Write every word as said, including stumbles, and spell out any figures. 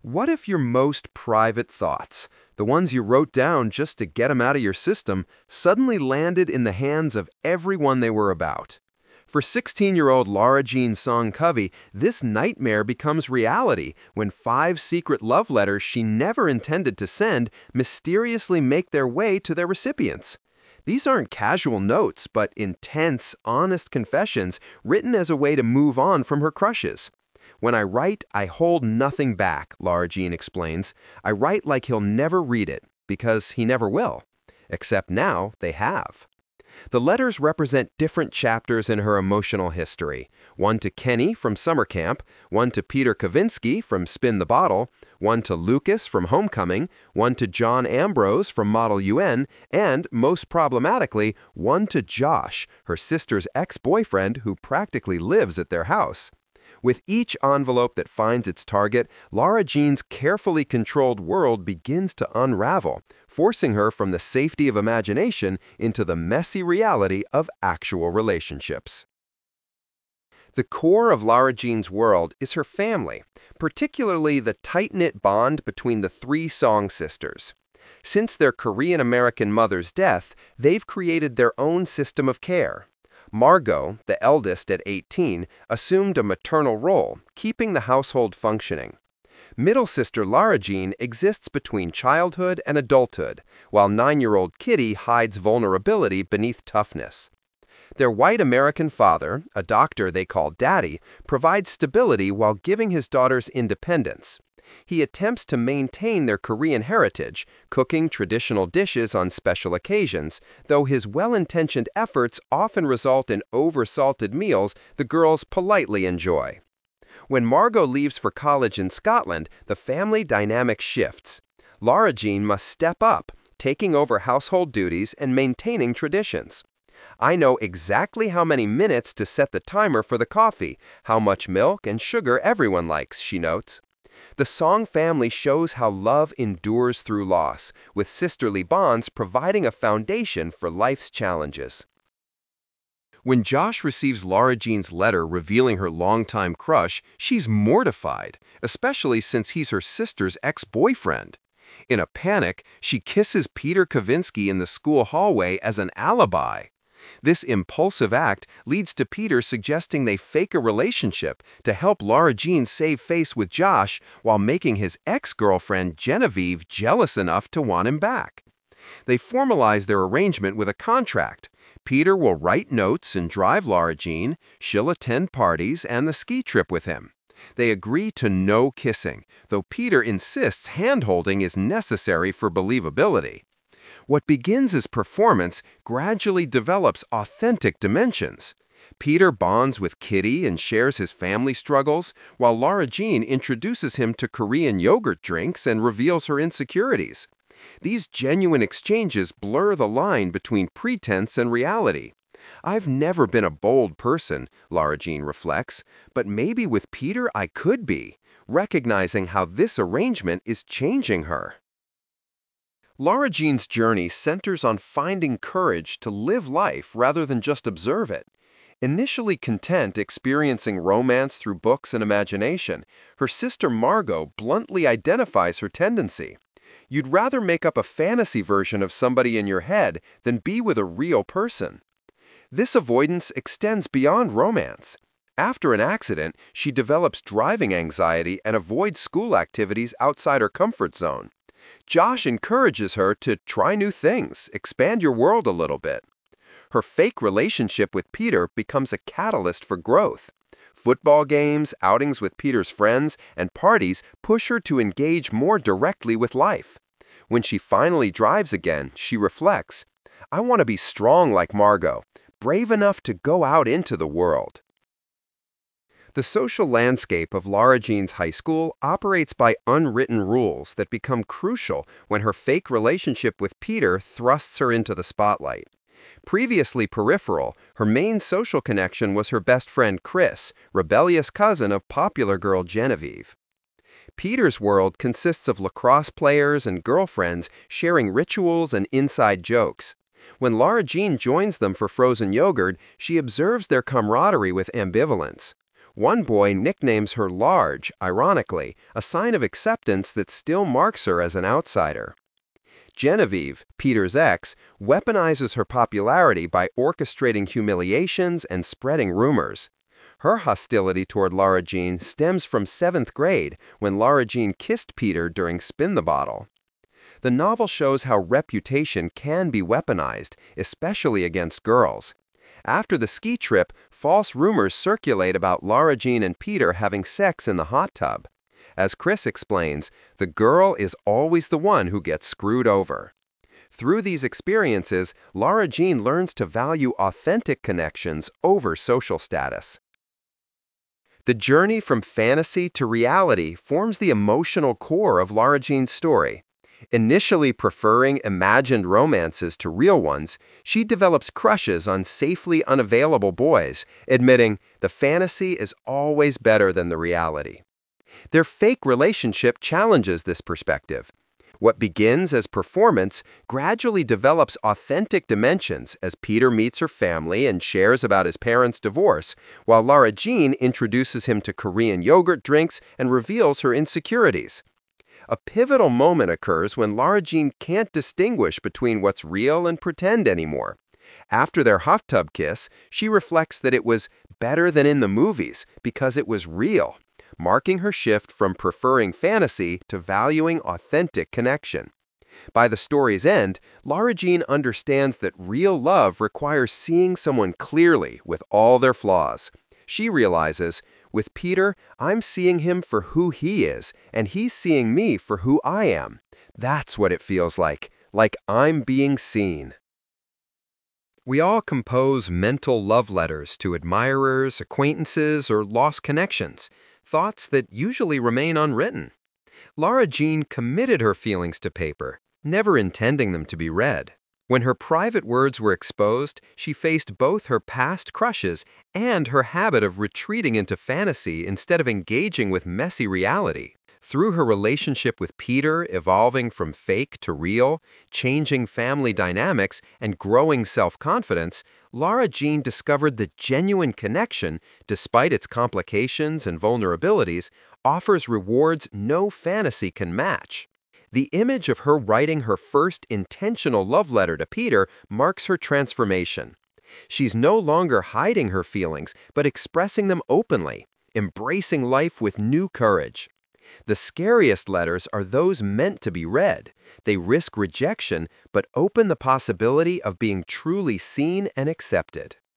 What if your most private thoughts, the ones you wrote down just to get them out of your system, suddenly landed in the hands of everyone they were about? For sixteen-year-old Laura Jean Song Covey, this nightmare becomes reality when five secret love letters she never intended to send mysteriously make their way to their recipients. These aren't casual notes, but intense, honest confessions written as a way to move on from her crushes. "When I write, I hold nothing back," Laura Jean explains. "I write like he'll never read it, because he never will." Except now, they have. The letters represent different chapters in her emotional history. One to Kenny from summer camp, one to Peter Kavinsky from Spin the Bottle, one to Lucas from Homecoming, one to John Ambrose from Model U N, and, most problematically, one to Josh, her sister's ex-boyfriend who practically lives at their house. With each envelope that finds its target, Laura Jean's carefully controlled world begins to unravel, forcing her from the safety of imagination into the messy reality of actual relationships. The core of Laura Jean's world is her family, particularly the tight-knit bond between the three Song sisters. Since their Korean-American mother's death, they've created their own system of care. Margot, the eldest at eighteen, assumed a maternal role, keeping the household functioning. Middle sister Laura Jean exists between childhood and adulthood, while nine-year-old Kitty hides vulnerability beneath toughness. Their white American father, a doctor they call Daddy, provides stability while giving his daughters independence. He attempts to maintain their Korean heritage, cooking traditional dishes on special occasions, though his well-intentioned efforts often result in over-salted meals the girls politely enjoy. When Margot leaves for college in Scotland, the family dynamic shifts. Laura Jean must step up, taking over household duties and maintaining traditions. "I know exactly how many minutes to set the timer for the coffee, how much milk and sugar everyone likes," she notes. The Song family shows how love endures through loss, with sisterly bonds providing a foundation for life's challenges. When Josh receives Laura Jean's letter revealing her longtime crush, she's mortified, especially since he's her sister's ex-boyfriend. In a panic, she kisses Peter Kavinsky in the school hallway as an alibi. This impulsive act leads to Peter suggesting they fake a relationship to help Laura Jean save face with Josh while making his ex-girlfriend Genevieve jealous enough to want him back. They formalize their arrangement with a contract. Peter will write notes and drive Laura Jean, she'll attend parties and the ski trip with him. They agree to no kissing, though Peter insists hand-holding is necessary for believability. What begins as performance gradually develops authentic dimensions. Peter bonds with Kitty and shares his family struggles, while Laura Jean introduces him to Korean yogurt drinks and reveals her insecurities. These genuine exchanges blur the line between pretense and reality. "I've never been a bold person," Laura Jean reflects, "but maybe with Peter I could be," recognizing how this arrangement is changing her. Laura Jean's journey centers on finding courage to live life rather than just observe it. Initially content experiencing romance through books and imagination, her sister Margot bluntly identifies her tendency. "You'd rather make up a fantasy version of somebody in your head than be with a real person." This avoidance extends beyond romance. After an accident, she develops driving anxiety and avoids school activities outside her comfort zone. Josh encourages her to try new things, expand your world a little bit. Her fake relationship with Peter becomes a catalyst for growth. Football games, outings with Peter's friends, and parties push her to engage more directly with life. When she finally drives again, she reflects, "I want to be strong like Margot, brave enough to go out into the world." The social landscape of Laura Jean's high school operates by unwritten rules that become crucial when her fake relationship with Peter thrusts her into the spotlight. Previously peripheral, her main social connection was her best friend Chris, rebellious cousin of popular girl Genevieve. Peter's world consists of lacrosse players and girlfriends sharing rituals and inside jokes. When Laura Jean joins them for frozen yogurt, she observes their camaraderie with ambivalence. One boy nicknames her Large, ironically, a sign of acceptance that still marks her as an outsider. Genevieve, Peter's ex, weaponizes her popularity by orchestrating humiliations and spreading rumors. Her hostility toward Lara Jean stems from seventh grade, when Lara Jean kissed Peter during Spin the Bottle. The novel shows how reputation can be weaponized, especially against girls. After the ski trip, false rumors circulate about Lara Jean and Peter having sex in the hot tub. As Chris explains, the girl is always the one who gets screwed over. Through these experiences, Lara Jean learns to value authentic connections over social status. The journey from fantasy to reality forms the emotional core of Lara Jean's story. Initially preferring imagined romances to real ones, she develops crushes on safely unavailable boys, admitting the fantasy is always better than the reality. Their fake relationship challenges this perspective. What begins as performance gradually develops authentic dimensions as Peter meets her family and shares about his parents' divorce, while Lara Jean introduces him to Korean yogurt drinks and reveals her insecurities. A pivotal moment occurs when Lara Jean can't distinguish between what's real and pretend anymore. After their hot tub kiss, she reflects that it was better than in the movies because it was real, marking her shift from preferring fantasy to valuing authentic connection. By the story's end, Lara Jean understands that real love requires seeing someone clearly with all their flaws. She realizes, with Peter, I'm seeing him for who he is, and he's seeing me for who I am. That's what it feels like, like I'm being seen. We all compose mental love letters to admirers, acquaintances, or lost connections, thoughts that usually remain unwritten. Lara Jean committed her feelings to paper, never intending them to be read. When her private words were exposed, she faced both her past crushes and her habit of retreating into fantasy instead of engaging with messy reality. Through her relationship with Peter evolving from fake to real, changing family dynamics, and growing self-confidence, Lara Jean discovered that genuine connection, despite its complications and vulnerabilities, offers rewards no fantasy can match. The image of her writing her first intentional love letter to Peter marks her transformation. She's no longer hiding her feelings, but expressing them openly, embracing life with new courage. The scariest letters are those meant to be read. They risk rejection, but open the possibility of being truly seen and accepted.